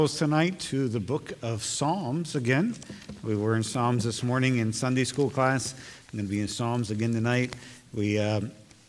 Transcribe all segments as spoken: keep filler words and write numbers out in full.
Tonight to the book of Psalms again. We were in Psalms this morning in Sunday school class. I'm going to be in Psalms again tonight. We uh,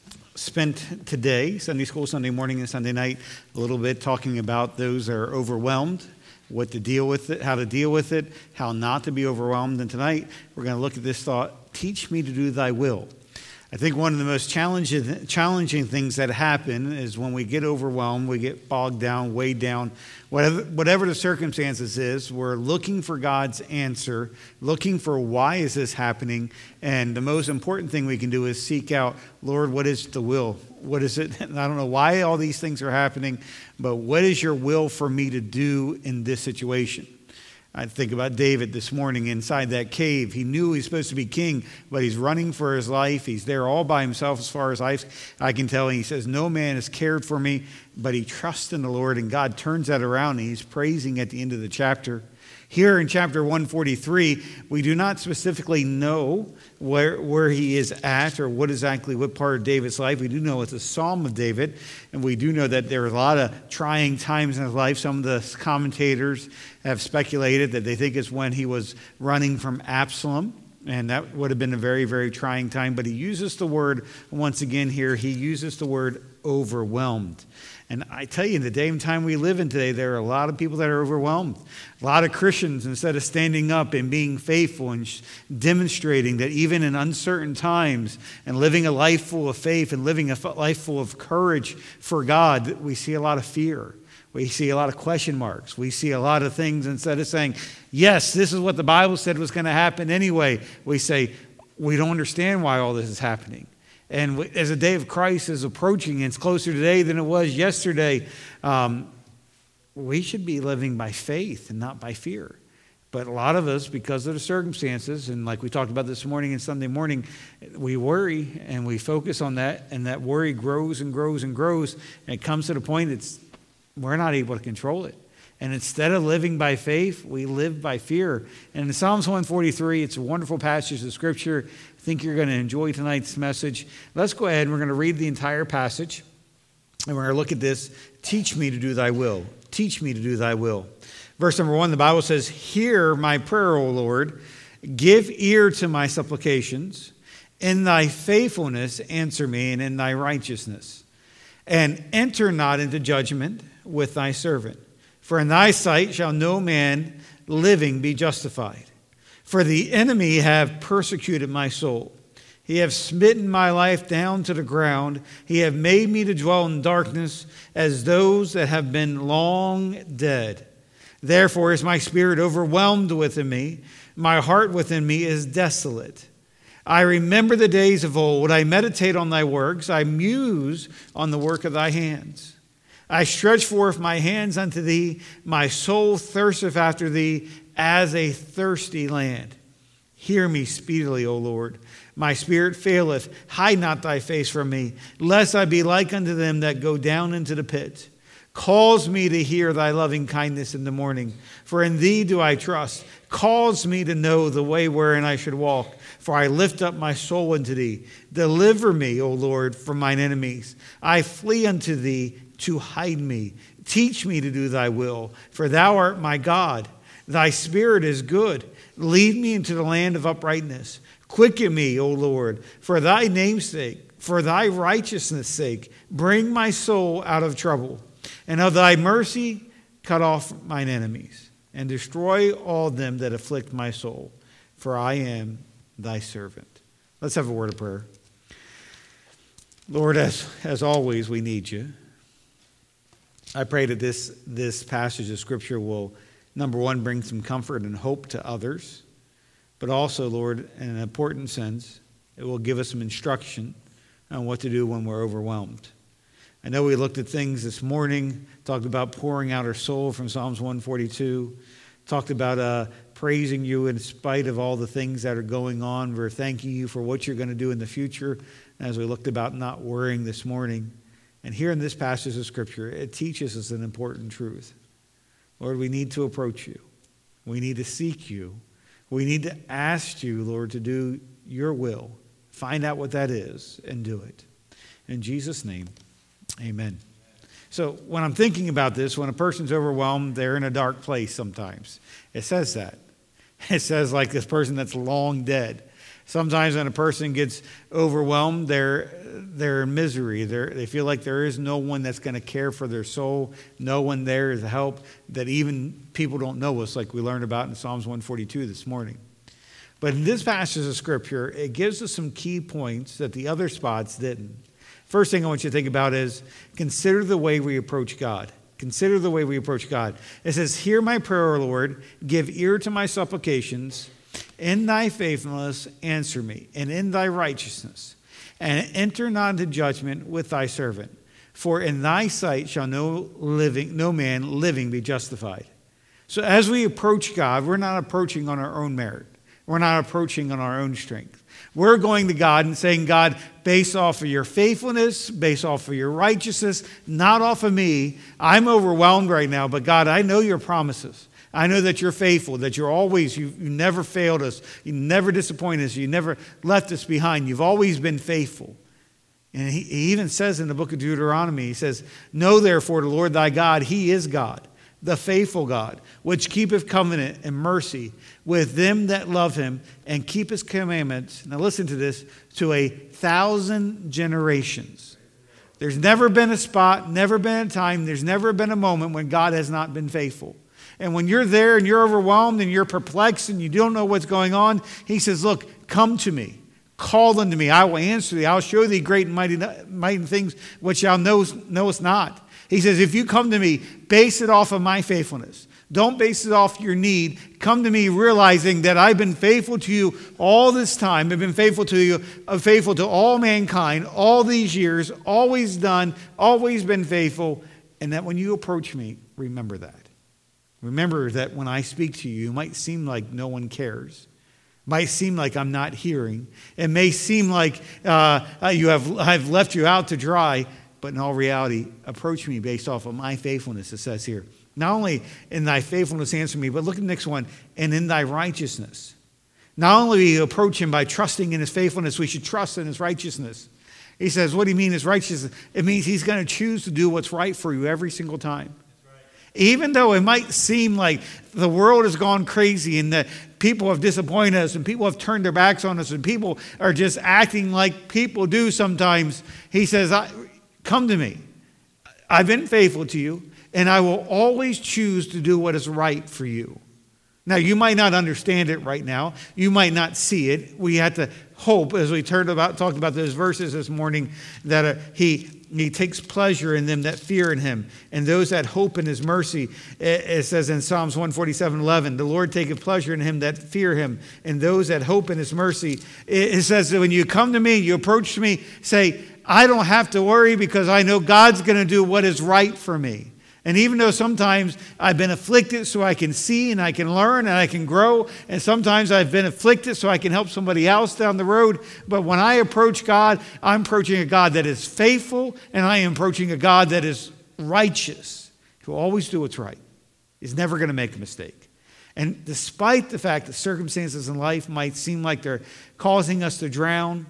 spent today, Sunday school, Sunday morning and Sunday night, a little bit talking about those that are overwhelmed, what to deal with it, how to deal with it, how not to be overwhelmed. And tonight we're going to look at this thought, teach me to do thy will. I think one of the most challenging, challenging things that happen is when we get overwhelmed, we get bogged down, weighed down, whatever, whatever the circumstances is, we're looking for God's answer, looking for why is this happening, and the most important thing we can do is seek out, Lord, what is the will? What is it? And I don't know why all these things are happening, but what is your will for me to do in this situation? I think about David this morning inside that cave. He knew he was supposed to be king, but he's running for his life. He's there all by himself as far as I, I can tell. And he says, no man has cared for me, but he trusts in the Lord. And God turns that around and he's praising at the end of the chapter. Here in chapter one forty-three, we do not specifically know where, where he is at or what exactly, what part of David's life. We do know it's a Psalm of David, and we do know that there are a lot of trying times in his life. Some of the commentators have speculated that they think it's when he was running from Absalom, and that would have been a very, very trying time. But he uses the word, once again here, he uses the word overwhelmed. And I tell you, in the day and time we live in today, there are a lot of people that are overwhelmed. A lot of Christians, instead of standing up and being faithful and demonstrating that even in uncertain times and living a life full of faith and living a life full of courage for God, we see a lot of fear. We see a lot of question marks. We see a lot of things, instead of saying, yes, this is what the Bible said was going to happen anyway, we say, we don't understand why all this is happening. And as the day of Christ is approaching, and it's closer today than it was yesterday, um, we should be living by faith and not by fear. But a lot of us, because of the circumstances, and like we talked about this morning and Sunday morning, we worry and we focus on that, and that worry grows and grows and grows, and it comes to the point it's we're not able to control it. And instead of living by faith, we live by fear. And in Psalms one forty-three, it's a wonderful passage of Scripture. I think you're going to enjoy tonight's message. Let's go ahead and we're going to read the entire passage. And we're going to look at this. Teach me to do thy will. Teach me to do thy will. Verse number one, the Bible says, hear my prayer, O Lord. Give ear to my supplications. In thy faithfulness answer me, and in thy righteousness. And enter not into judgment with thy servant. For in thy sight shall no man living be justified. For the enemy have persecuted my soul. He have smitten my life down to the ground. He have made me to dwell in darkness as those that have been long dead. Therefore is my spirit overwhelmed within me. My heart within me is desolate. I remember the days of old. I meditate on thy works. I muse on the work of thy hands. I stretch forth my hands unto thee. My soul thirsteth after thee as a thirsty land. Hear me speedily, O Lord. My spirit faileth. Hide not thy face from me, lest I be like unto them that go down into the pit. Cause me to hear thy loving kindness in the morning, for in thee do I trust. Cause me to know the way wherein I should walk, for I lift up my soul unto thee. Deliver me, O Lord, from mine enemies. I flee unto thee to hide me. Teach me to do thy will, for thou art my God. Thy spirit is good. Lead me into the land of uprightness. Quicken me, O Lord, for thy name's sake, for thy righteousness' sake. Bring my soul out of trouble. And of thy mercy, cut off mine enemies, and destroy all them that afflict my soul, for I am thy servant. Let's have a word of prayer. Lord, as, as always, we need you. I pray that this, this passage of Scripture will, number one, bring some comfort and hope to others, but also, Lord, in an important sense, it will give us some instruction on what to do when we're overwhelmed. I know we looked at things this morning, talked about pouring out our soul from Psalms one forty-two, talked about uh, praising you in spite of all the things that are going on. We're thanking you for what you're going to do in the future, as we looked about not worrying this morning. And here in this passage of Scripture, it teaches us an important truth. Lord, we need to approach you. We need to seek you. We need to ask you, Lord, to do your will. Find out what that is and do it. In Jesus' name, amen. So when I'm thinking about this, when a person's overwhelmed, they're in a dark place sometimes. It says that. It says like this person that's long dead. Sometimes when a person gets overwhelmed, they're they're in misery. They're, they feel like there is no one that's going to care for their soul, no one there to help, that even people don't know us, like we learned about in Psalms one forty-two this morning. But in this passage of Scripture, it gives us some key points that the other spots didn't. First thing I want you to think about is consider the way we approach God. Consider the way we approach God. It says, hear my prayer, O Lord, give ear to my supplications. In thy faithfulness, answer me, and in thy righteousness, and enter not into judgment with thy servant. For in thy sight shall no living, no man living be justified. So as we approach God, we're not approaching on our own merit. We're not approaching on our own strength. We're going to God and saying, God, based off of your faithfulness, based off of your righteousness, not off of me. I'm overwhelmed right now, but God, I know your promises. I know that you're faithful, that you're always, you, you never failed us. You never disappointed us. You never left us behind. You've always been faithful. And he, he even says in the book of Deuteronomy, he says, know therefore the Lord thy God, he is God, the faithful God, which keepeth covenant and mercy with them that love him and keep his commandments. Now listen to this, to a thousand generations. There's never been a spot, never been a time, there's never been a moment when God has not been faithful. And when you're there and you're overwhelmed and you're perplexed and you don't know what's going on, he says, look, come to me. Call unto me. I will answer thee. I'll show thee great and mighty, mighty things which thou knowest, knowest not. He says, if you come to me, base it off of my faithfulness. Don't base it off your need. Come to me realizing that I've been faithful to you all this time. I've been faithful to you, I'm faithful to all mankind, all these years, always done, always been faithful. And that when you approach me, remember that. Remember that when I speak to you, it might seem like no one cares. It might seem like I'm not hearing. It may seem like uh, you have I've left you out to dry. But in all reality, approach me based off of my faithfulness, it says here. Not only in thy faithfulness answer me, but look at the next one, and in thy righteousness. Not only do we approach him by trusting in his faithfulness, we should trust in his righteousness. He says, what do you mean his righteousness? It means he's going to choose to do what's right for you every single time. Even though it might seem like the world has gone crazy and that people have disappointed us and people have turned their backs on us and people are just acting like people do sometimes, he says, come to me. I've been faithful to you and I will always choose to do what is right for you. Now, you might not understand it right now. You might not see it. We have to hope, as we turned about, talked about those verses this morning, that uh, he, he takes pleasure in them that fear in him. And those that hope in his mercy, it, it says in Psalms one forty-seven eleven, the Lord taketh pleasure in him that fear him. And those that hope in his mercy, it, it says that when you come to me, you approach me, say, I don't have to worry because I know God's going to do what is right for me. And even though sometimes I've been afflicted so I can see and I can learn and I can grow, and sometimes I've been afflicted so I can help somebody else down the road, but when I approach God, I'm approaching a God that is faithful, and I am approaching a God that is righteous, who will always do what's right. He's never going to make a mistake. And despite the fact that circumstances in life might seem like they're causing us to drown,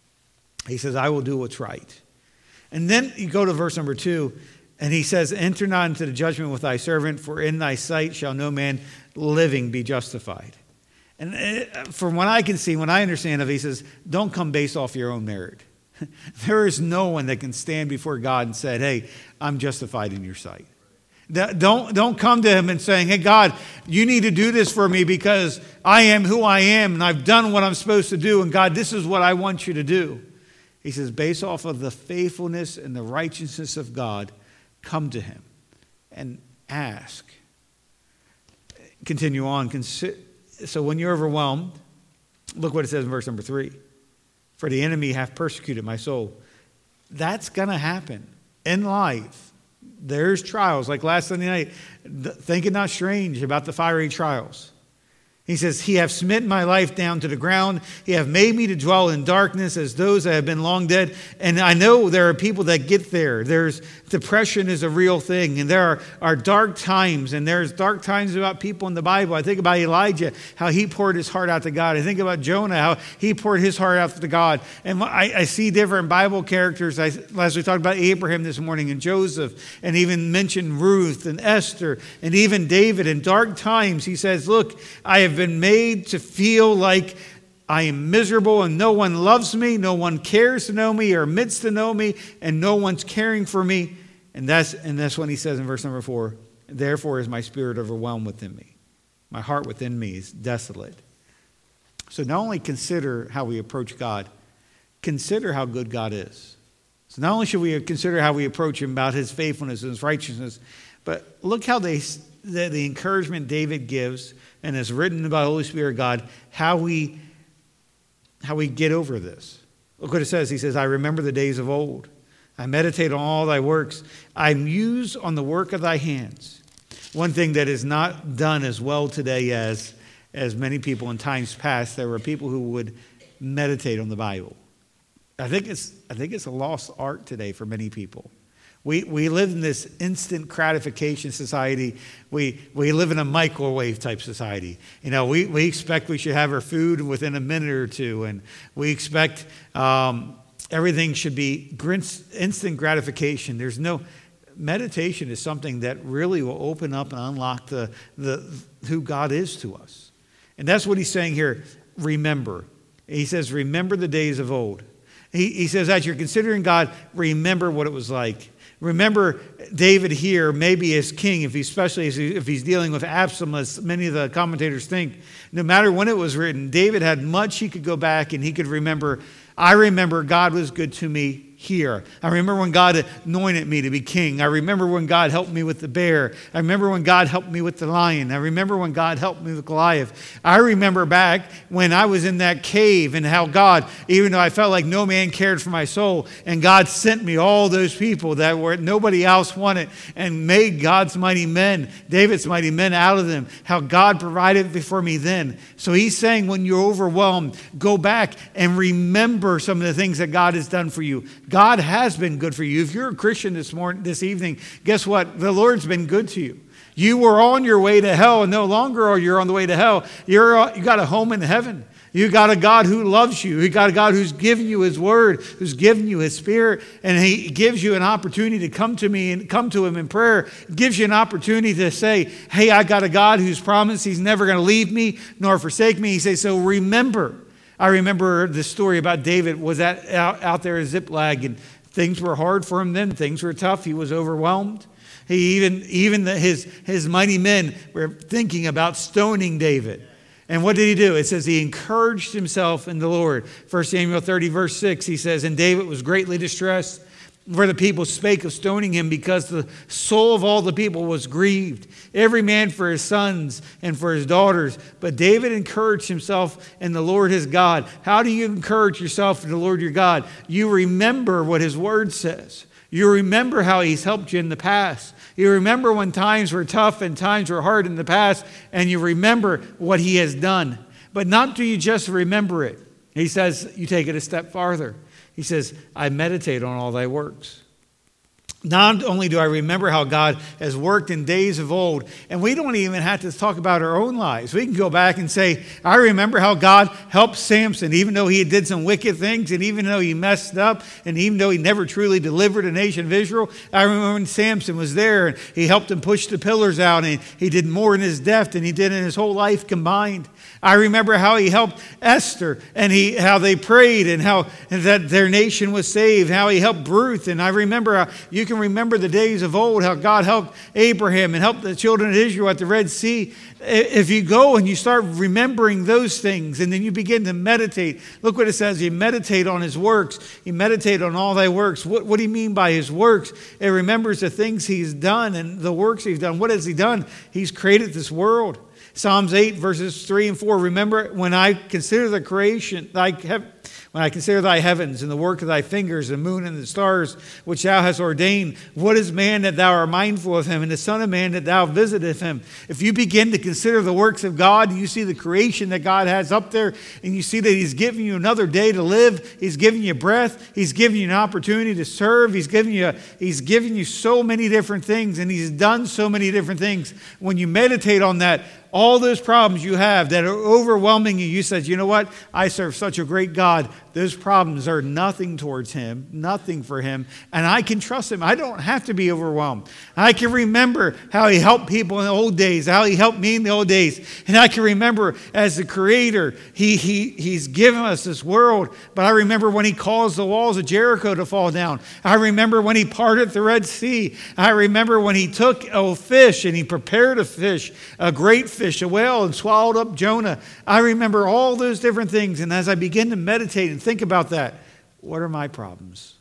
he says, I will do what's right. And then you go to verse number two, and he says, enter not into the judgment with thy servant, for in thy sight shall no man living be justified. And from what I can see, when I understand of it, he says, don't come based off your own merit. There is no one that can stand before God and say, hey, I'm justified in your sight. Don't, don't come to him and saying, hey, God, you need to do this for me because I am who I am and I've done what I'm supposed to do. And God, this is what I want you to do. He says, based off of the faithfulness and the righteousness of God, come to him and ask. Continue on. So when you're overwhelmed, look what it says in verse number three. For the enemy hath persecuted my soul. That's going to happen in life. There's trials. Like last Sunday night, think it not strange about the fiery trials. He says, he hath smitten my life down to the ground. He hath made me to dwell in darkness as those that have been long dead. And I know there are people that get there. There's depression is a real thing. And there are, are dark times. And there's dark times about people in the Bible. I think about Elijah, how he poured his heart out to God. I think about Jonah, how he poured his heart out to God. And I, I see different Bible characters. I, as we talked about Abraham this morning and Joseph, and even mentioned Ruth and Esther and even David. In dark times, he says, look, I have been made to feel like I am miserable and no one loves me, no one cares to know me or admits to know me, and no one's caring for me. And that's and that's when he says in verse number four, therefore is my spirit overwhelmed within me. My heart within me is desolate. So not only consider how we approach God, consider how good God is. So not only should we consider how we approach him about his faithfulness and his righteousness, but look how they the, the encouragement David gives and is written by the Holy Spirit of God, how we, how we get over this. Look what it says. He says, I remember the days of old. I meditate on all thy works. I muse on the work of thy hands. One thing that is not done as well today as, as many people in times past, there were people who would meditate on the Bible. I think it's, I think it's a lost art today for many people. We we live in this instant gratification society. We we live in a microwave type society. You know, we, we expect we should have our food within a minute or two, and we expect um, everything should be instant gratification. There's no meditation is something that really will open up and unlock the the who God is to us, and that's what he's saying here. Remember, he says, remember the days of old. He he says, as you're considering God, remember what it was like. Remember David here, maybe as king, if he, especially if he's dealing with Absalom, as many of the commentators think. No matter when it was written, David had much he could go back and he could remember. I remember God was good to me here. I remember when God anointed me to be king. I remember when God helped me with the bear. I remember when God helped me with the lion. I remember when God helped me with Goliath. I remember back when I was in that cave and how God, even though I felt like no man cared for my soul, and God sent me all those people that were nobody else wanted and made God's mighty men, David's mighty men out of them, how God provided for me then. So he's saying when you're overwhelmed, go back and remember some of the things that God has done for you. God has been good for you. If you're a Christian this morning, this evening, guess what? The Lord's been good to you. You were on your way to hell, and no longer are you on the way to hell. You're, you got a home in heaven. You got a God who loves you. You got a God who's given you his word, who's given you his spirit, and he gives you an opportunity to come to me and come to him in prayer. Gives you an opportunity to say, hey, I got a God who's promised he's never going to leave me nor forsake me. He says, so remember. I remember the story about David was at, out, out there at Ziklag, and things were hard for him then. Things were tough. He was overwhelmed. He even even the, his, his mighty men were thinking about stoning David. And what did he do? It says he encouraged himself in the Lord. First Samuel thirty, verse six, he says, and David was greatly distressed, for the people spake of stoning him, because the soul of all the people was grieved, every man for his sons and for his daughters. But David encouraged himself in the Lord his God. How do you encourage yourself in the Lord your God? You remember what his word says. You remember how he's helped you in the past. You remember when times were tough and times were hard in the past, and you remember what he has done. But not do you just remember it. He says you take it a step farther. He says, I meditate on all thy works. Not only do I remember how God has worked in days of old, and we don't even have to talk about our own lives. We can go back and say, I remember how God helped Samson, even though he did some wicked things, and even though he messed up, and even though he never truly delivered a nation of Israel. I remember when Samson was there, and he helped him push the pillars out, and he did more in his death than he did in his whole life combined. I remember how he helped Esther, and he how they prayed, and how that their nation was saved, how he helped Ruth. And I remember how you can remember the days of old, how God helped Abraham and helped the children of Israel at the Red Sea. If you go and you start remembering those things, and then you begin to meditate, look what it says, you meditate on his works, you meditate on all thy works. What, what do you mean by his works? It remembers the things he's done and the works he's done. What has he done? He's created this world. Psalms eight, verses three and four. Remember, when I consider the creation, thy hev- when I consider thy heavens and the work of thy fingers, the moon and the stars which thou hast ordained, what is man that thou art mindful of him, and the son of man that thou visiteth him? If you begin to consider the works of God, you see the creation that God has up there, and you see that he's giving you another day to live. He's giving you breath. He's giving you an opportunity to serve. He's giving you, he's giving you so many different things, and he's done so many different things. When you meditate on that, all those problems you have that are overwhelming you, you said, you know what? I serve such a great God. Those problems are nothing towards him, nothing for him, and I can trust him. I don't have to be overwhelmed. I can remember how he helped people in the old days, how he helped me in the old days, and I can remember as the creator, he, he, he's given us this world, but I remember when he caused the walls of Jericho to fall down. I remember when he parted the Red Sea. I remember when he took a fish and he prepared a fish, a great fish, fish, a whale, and swallowed up Jonah. I remember all those different things. And as I begin to meditate and think about that, what are my problems?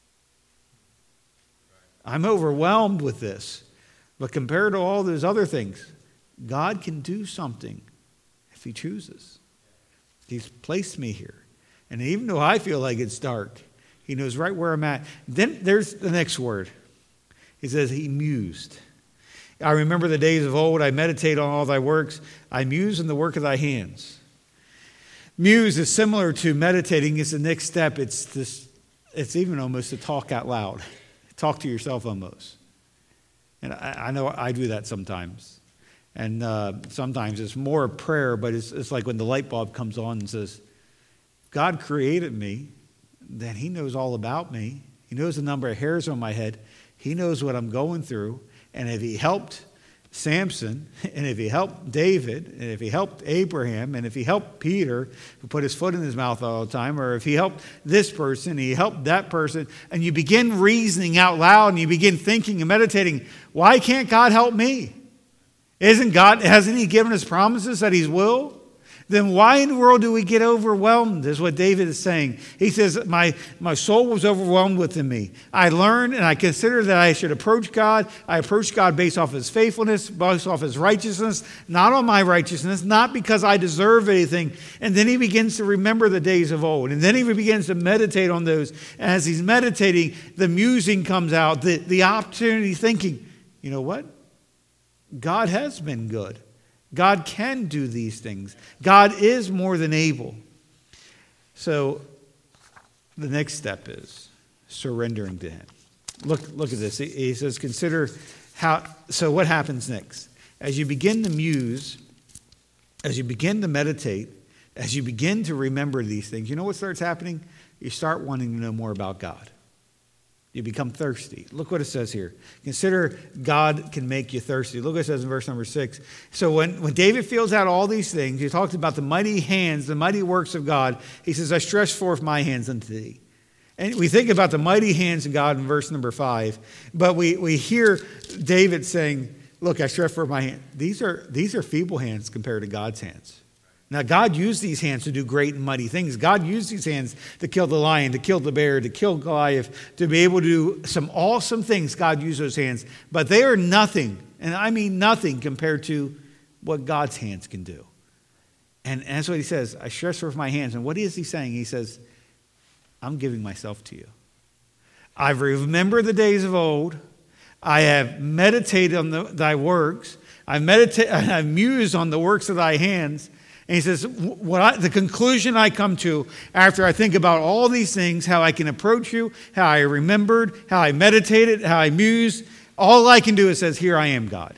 I'm overwhelmed with this. But compared to all those other things, God can do something if he chooses. He's placed me here. And even though I feel like it's dark, he knows right where I'm at. Then there's the next word. He says he mused. I remember the days of old, I meditate on all thy works. I muse in the work of thy hands. Muse is similar to meditating. It's the next step. It's this. It's even almost to talk out loud. Talk to yourself almost. And I, I know I do that sometimes. And uh, sometimes it's more prayer, but it's, it's like when the light bulb comes on and says, God created me, then he knows all about me. He knows the number of hairs on my head. He knows what I'm going through. And if he helped Samson, and if he helped David, and if he helped Abraham, and if he helped Peter, who put his foot in his mouth all the time, or if he helped this person, he helped that person, and you begin reasoning out loud, and you begin thinking and meditating, why can't God help me? Isn't God, hasn't he given us promises that he will? Then why in the world do we get overwhelmed, is what David is saying. He says, my, my soul was overwhelmed within me. I learned and I considered that I should approach God. I approached God based off his faithfulness, based off his righteousness, not on my righteousness, not because I deserve anything. And then he begins to remember the days of old. And then he begins to meditate on those. And as he's meditating, the musing comes out, the, the opportunity thinking, you know what? God has been good. God can do these things. God is more than able. So the next step is surrendering to him. Look, look at this. He, he says, consider how, so what happens next? As you begin to muse, as you begin to meditate, as you begin to remember these things, you know what starts happening? You start wanting to know more about God. You become thirsty. Look what it says here. Consider God can make you thirsty. Look what it says in verse number six. So when, when David feels out all these things, he talks about the mighty hands, the mighty works of God. He says, I stretch forth my hands unto thee. And we think about the mighty hands of God in verse number five. But we, we hear David saying, look, I stretch forth my hand. These are, these are feeble hands compared to God's hands. Now, God used these hands to do great and mighty things. God used these hands to kill the lion, to kill the bear, to kill Goliath, to be able to do some awesome things. God used those hands. But they are nothing, and I mean nothing, compared to what God's hands can do. And that's what he says. I stretch forth my hands. And what is he saying? He says, I'm giving myself to you. I've remembered the days of old. I have meditated on the, thy works. I've, medita- I've mused on the works of thy hands. And he says, what I, the conclusion I come to after I think about all these things, how I can approach you, how I remembered, how I meditated, how I mused, all I can do is says, here I am, God.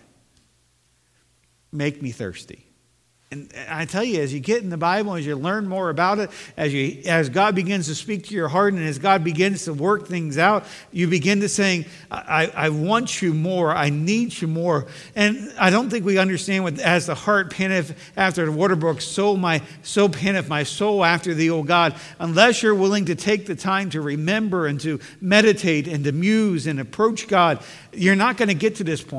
Make me thirsty. And I tell you, as you get in the Bible, as you learn more about it, as you, as God begins to speak to your heart, and as God begins to work things out, you begin to saying, I, I want you more, I need you more. And I don't think we understand what, as the heart panteth after the water brook, so my so panteth my soul after thee, O God. Unless you're willing to take the time to remember and to meditate and to muse and approach God, you're not going to get to this point.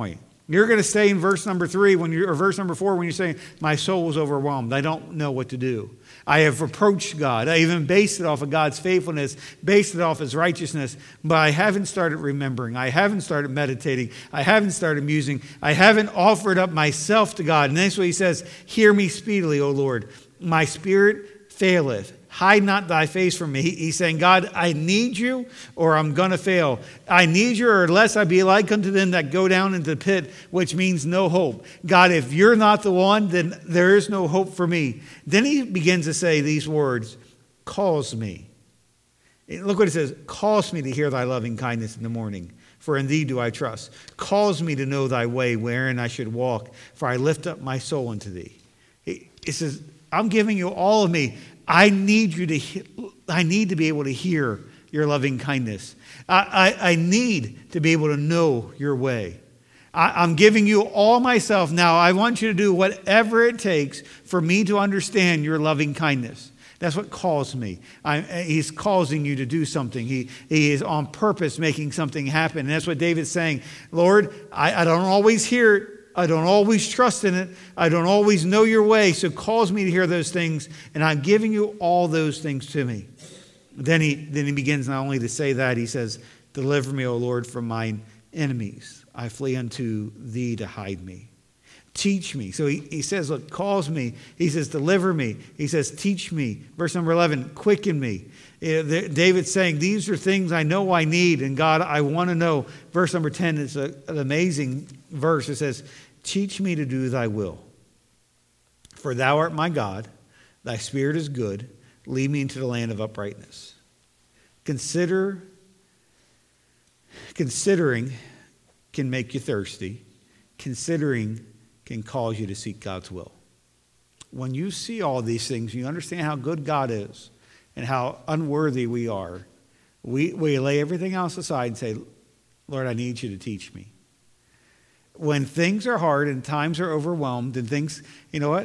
You're going to stay in verse number three when you or verse number four when you're saying, my soul is overwhelmed. I don't know what to do. I have approached God. I even based it off of God's faithfulness, based it off His righteousness, but I haven't started remembering. I haven't started meditating. I haven't started musing. I haven't offered up myself to God. And that's what He says, hear me speedily, O Lord. My spirit faileth. Hide not thy face from me. He's saying, God, I need you or I'm going to fail. I need you or lest I be like unto them that go down into the pit, which means no hope. God, if you're not the one, then there is no hope for me. Then he begins to say these words, calls me. Look what it says, calls me to hear thy loving kindness in the morning. For in thee do I trust. Calls me to know thy way wherein I should walk. For I lift up my soul unto thee. It says, I'm giving you all of me. I need you to, I need to be able to hear your loving kindness. I, I, I need to be able to know your way. I, I'm giving you all myself now. I want you to do whatever it takes for me to understand your loving kindness. That's what calls me. I, he's causing you to do something. He, he is on purpose making something happen. And that's what David's saying. Lord, I, I don't always hear it. I don't always trust in it. I don't always know your way. So cause me to hear those things. And I'm giving you all those things to me. Then he, then he begins not only to say that, he says, deliver me, O Lord, from mine enemies. I flee unto thee to hide me. Teach me. So he, he says, look, calls me. He says, deliver me. He says, teach me. Verse number eleven, quicken me. David's saying, these are things I know I need. And God, I want to know. Verse number ten is a, an amazing verse. It says, teach me to do thy will. For thou art my God. Thy spirit is good. Lead me into the land of uprightness. Consider, considering can make you thirsty. Considering can cause you to seek God's will. When you see all these things, you understand how good God is and how unworthy we are. We, we lay everything else aside and say, Lord, I need you to teach me. When things are hard and times are overwhelmed and things, you know what?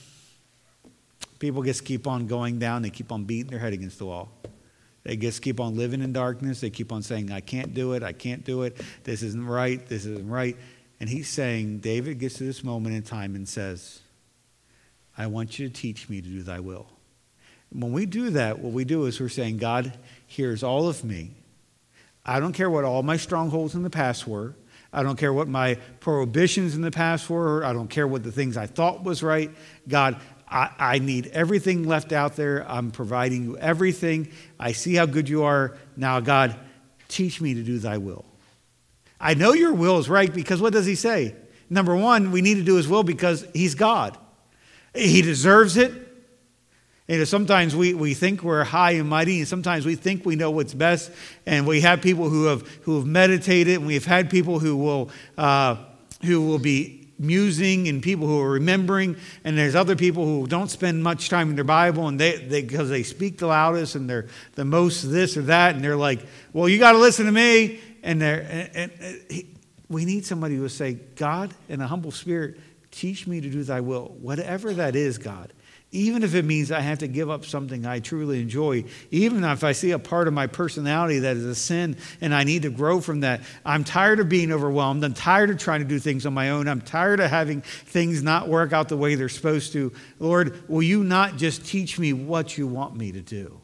People just keep on going down. They keep on beating their head against the wall. They just keep on living in darkness. They keep on saying, I can't do it. I can't do it. This isn't right. This isn't right. And he's saying, David gets to this moment in time and says, I want you to teach me to do thy will. And when we do that, what we do is we're saying, God, here's all of me. I don't care what all my strongholds in the past were. I don't care what my prohibitions in the past were. I don't care what the things I thought was right. God, I, I need everything left out there. I'm providing you everything. I see how good you are. Now, God, teach me to do thy will. I know your will is right because what does he say? Number one, we need to do his will because he's God. He deserves it. You know, sometimes we, we think we're high and mighty, and sometimes we think we know what's best. And we have people who have who have meditated, and we've had people who will uh, who will be musing, and people who are remembering. And there's other people who don't spend much time in their Bible, and they, they because they speak the loudest and they're the most this or that, and they're like, "Well, you got to listen to me." And they're and, and, and he, we need somebody who will say, "God, in a humble spirit, teach me to do thy will, whatever that is, God." Even if it means I have to give up something I truly enjoy, even if I see a part of my personality that is a sin and I need to grow from that. I'm tired of being overwhelmed. I'm tired of trying to do things on my own. I'm tired of having things not work out the way they're supposed to. Lord, will you not just teach me what you want me to do?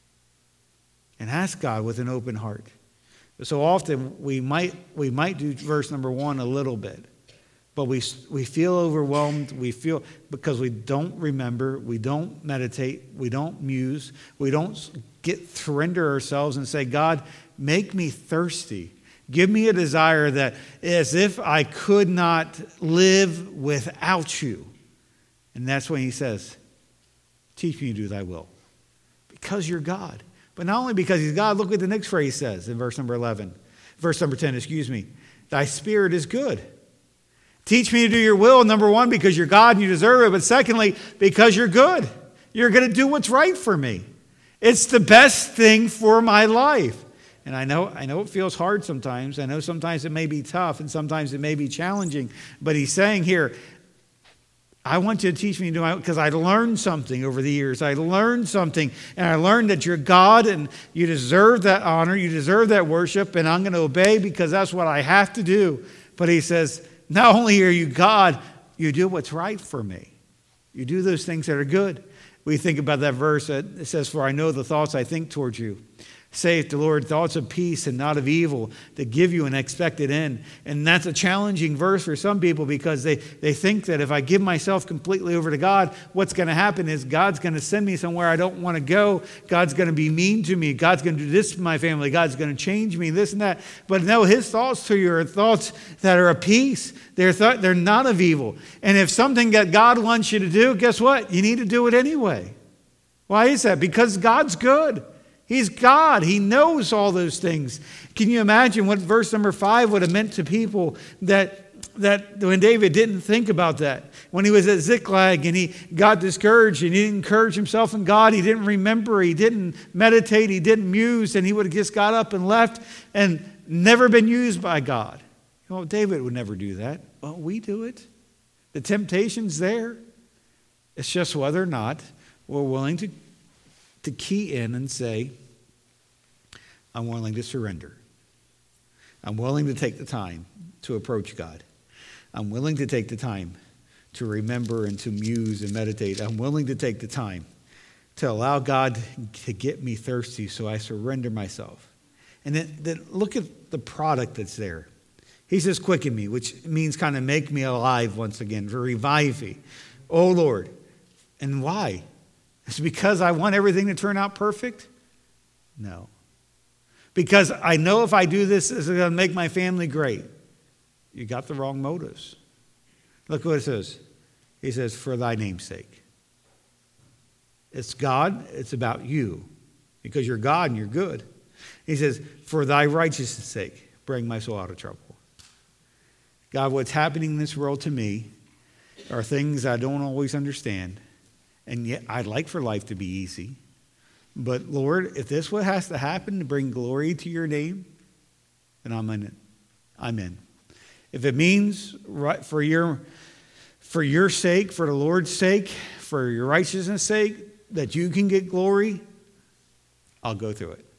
And ask God with an open heart. So often we might we might do verse number one a little bit. But we we feel overwhelmed, we feel, because we don't remember, we don't meditate, we don't muse, we don't get surrender ourselves and say, God, make me thirsty. Give me a desire that as if I could not live without you. And that's when he says, teach me to do thy will. Because you're God. But not only because he's God, look what the next phrase says in verse number eleven. Verse number ten, excuse me. Thy spirit is good. Teach me to do your will, number one, because you're God and you deserve it. But secondly, because you're good. You're going to do what's right for me. It's the best thing for my life. And I know, I know it feels hard sometimes. I know sometimes it may be tough and sometimes it may be challenging. But he's saying here, I want you to teach me to do my will because I learned something over the years. I learned something. And I learned that you're God and you deserve that honor. You deserve that worship. And I'm going to obey because that's what I have to do. But he says, not only are you God, you do what's right for me. You do those things that are good. We think about that verse that says, for I know the thoughts I think towards you, saith the Lord, thoughts of peace and not of evil, to give you an expected end. And that's a challenging verse for some people because they, they think that if I give myself completely over to God, what's going to happen is God's going to send me somewhere I don't want to go. God's going to be mean to me. God's going to do this to my family. God's going to change me, this and that. But no, his thoughts to you are thoughts that are of peace. They're, th- they're not of evil. And if something that God wants you to do, guess what? You need to do it anyway. Why is that? Because God's good. He's God. He knows all those things. Can you imagine what verse number five would have meant to people that, that when David didn't think about that? When he was at Ziklag and he got discouraged and he didn't encourage himself in God, he didn't remember, he didn't meditate, he didn't muse, and he would have just got up and left and never been used by God. Well, David would never do that. Well, we do it. The temptation's there. It's just whether or not we're willing to, to key in and say, I'm willing to surrender. I'm willing to take the time to approach God. I'm willing to take the time to remember and to muse and meditate. I'm willing to take the time to allow God to get me thirsty so I surrender myself. And then, then look at the product that's there. He says, quicken me, which means kind of make me alive once again, to revive me. Oh, Lord. And why? It's because I want everything to turn out perfect? No. Because I know if I do this, it's going to make my family great. You got the wrong motives. Look what it says. He says, for thy name's sake. It's God. It's about you. Because you're God and you're good. He says, for thy righteousness' sake, bring my soul out of trouble. God, what's happening in this world to me are things I don't always understand. And yet I'd like for life to be easy. But Lord, if this what has to happen to bring glory to your name, then I'm in it. I'm in. If it means right for your for your sake, for the Lord's sake, for your righteousness' sake, that you can get glory, I'll go through it.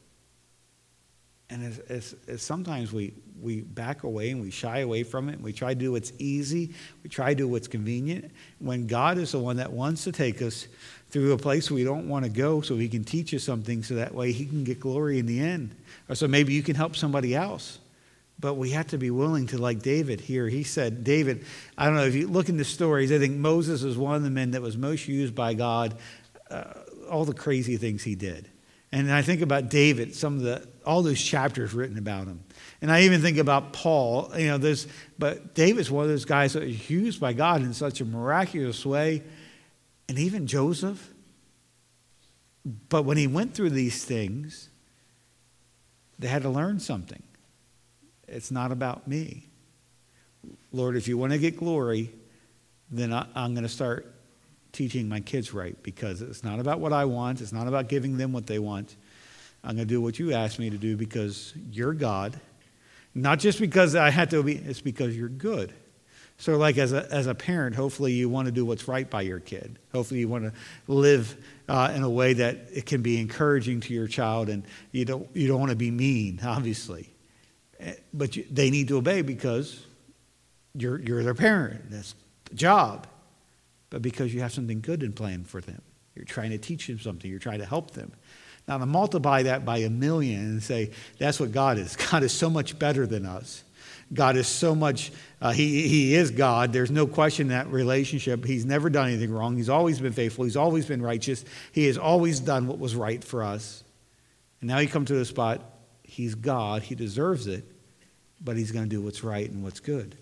And as, as, as sometimes we, we back away and we shy away from it, and we try to do what's easy, we try to do what's convenient, when God is the one that wants to take us through a place we don't want to go so he can teach us something so that way he can get glory in the end. Or so maybe you can help somebody else. But we have to be willing to, like David here. He said, David, I don't know, if you look in the stories, I think Moses was one of the men that was most used by God, uh, all the crazy things he did. And I think about David, some of the, all those chapters written about him. And I even think about Paul, you know, this, but David's one of those guys that was used by God in such a miraculous way. And even Joseph. But when he went through these things, they had to learn something. It's not about me. Lord, if you want to get glory, then I, I'm going to start teaching my kids right, because it's not about what I want. It's not about giving them what they want. I'm going to do what you asked me to do because you're God. Not just because I had to be, it's because you're good. So like as a as a parent, hopefully you want to do what's right by your kid. Hopefully you want to live uh, in a way that it can be encouraging to your child, and you don't you don't want to be mean, obviously. But you, they need to obey because you're you're their parent. That's the job. But because you have something good in plan for them. You're trying to teach them something. You're trying to help them. Now to multiply that by a million and say, that's what God is. God is so much better than us. God is so much, uh, he, he is God. There's no question in that relationship. He's never done anything wrong. He's always been faithful. He's always been righteous. He has always done what was right for us. And now you come to the spot, he's God. He deserves it. But he's going to do what's right and what's good.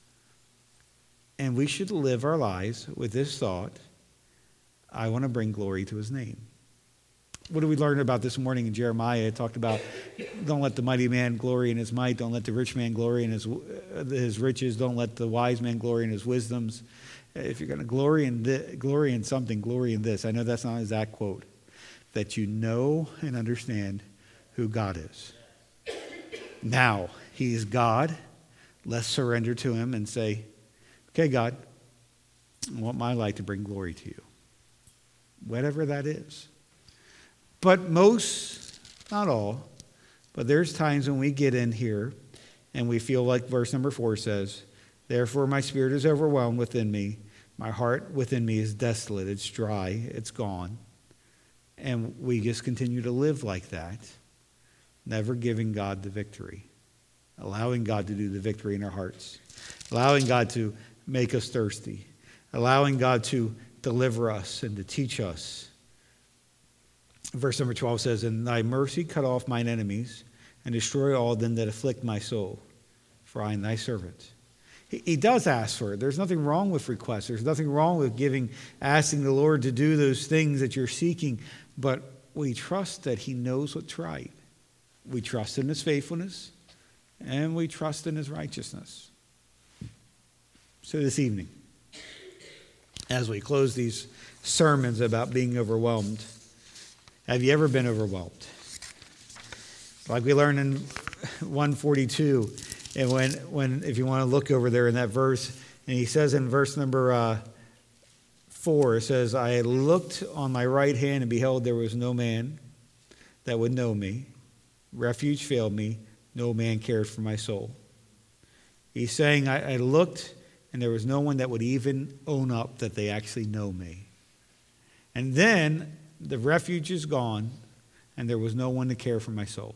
And we should live our lives with this thought, I want to bring glory to his name. What did we learn about this morning in Jeremiah? It talked about don't let the mighty man glory in his might. Don't let the rich man glory in his, his riches. Don't let the wise man glory in his wisdoms. If you're going to glory in, this, glory in something, glory in this. I know that's not an exact quote. That you know and understand who God is. Now, he is God. Let's surrender to him and say, okay, God, I want my life to bring glory to you. Whatever that is. But most, not all, but there's times when we get in here and we feel like verse number four says Therefore my spirit is overwhelmed within me. My heart within me is desolate. It's dry. It's gone. And we just continue to live like that, never giving God the victory, allowing God to do the victory in our hearts, allowing God to make us thirsty, allowing God to deliver us and to teach us. Verse number twelve says, "In thy mercy cut off mine enemies, and destroy all them that afflict my soul, for I am thy servant." He, he does ask for it. There's nothing wrong with requests. There's nothing wrong with giving, asking the Lord to do those things that you're seeking. But we trust that he knows what's right. We trust in his faithfulness, and we trust in his righteousness. So this evening, as we close these sermons about being overwhelmed, have you ever been overwhelmed? Like we learned in one forty-two, and when, when if you want to look over there in that verse, and he says in verse number uh, four, it says, "I looked on my right hand, and beheld there was no man that would know me. Refuge failed me. No man cared for my soul." He's saying, I, I looked, and there was no one that would even own up that they actually know me. And then the refuge is gone, and there was no one to care for my soul.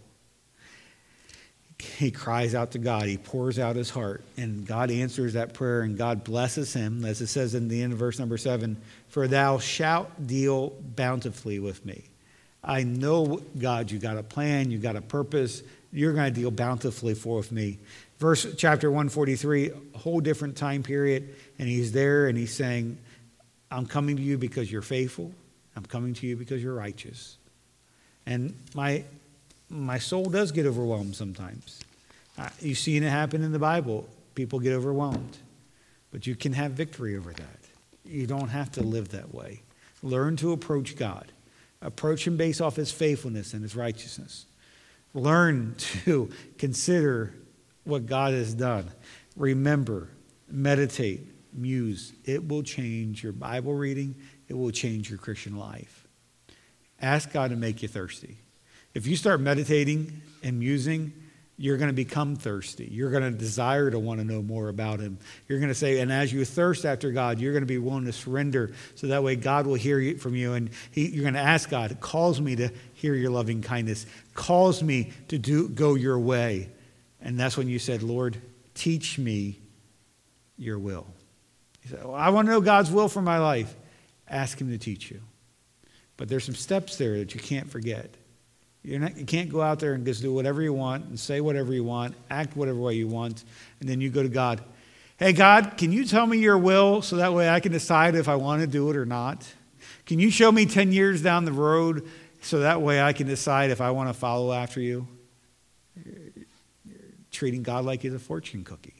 He cries out to God. He pours out his heart, and God answers that prayer, and God blesses him, as it says in the end of verse number seven, "For thou shalt deal bountifully with me." I know, God, you got a plan, you got a purpose. You're going to deal bountifully for with me. Verse chapter one forty-three, a whole different time period, and he's there, and he's saying, "I'm coming to you because you're faithful. I'm coming to you because you're righteous." And my my soul does get overwhelmed sometimes. Uh, you've seen it happen in the Bible. People get overwhelmed. But you can have victory over that. You don't have to live that way. Learn to approach God. Approach him based off his faithfulness and his righteousness. Learn to consider what God has done. Remember, meditate, muse. It will change your Bible reading. It will change your Christian life. Ask God to make you thirsty. If you start meditating and musing, you're going to become thirsty. You're going to desire to want to know more about him. You're going to say, and as you thirst after God, you're going to be willing to surrender, so that way God will hear from you. And he, you're going to ask God, "Calls me to hear your loving kindness. Calls me to do go your way." And that's when you said, "Lord, teach me your will." You said, "Well, I want to know God's will for my life." Ask him to teach you. But there's some steps there that you can't forget. You're not, you can't go out there and just do whatever you want and say whatever you want, act whatever way you want, and then you go to God. "Hey, God, can you tell me your will so that way I can decide if I want to do it or not? Can you show me ten years down the road so that way I can decide if I want to follow after you?" You're, you're treating God like he's a fortune cookie,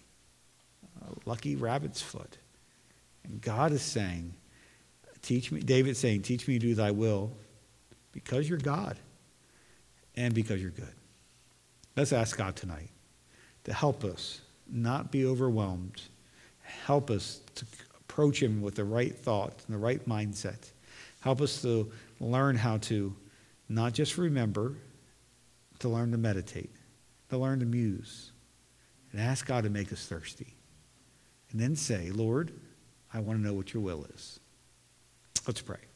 a lucky rabbit's foot. And God is saying, teach me, David's saying, "Teach me to do thy will," because you're God. And because you're good. Let's ask God tonight to help us not be overwhelmed. Help us to approach him with the right thought and the right mindset. Help us to learn how to not just remember, to learn to meditate, to learn to muse, and ask God to make us thirsty. And then say, "Lord, I want to know what your will is." Let's pray.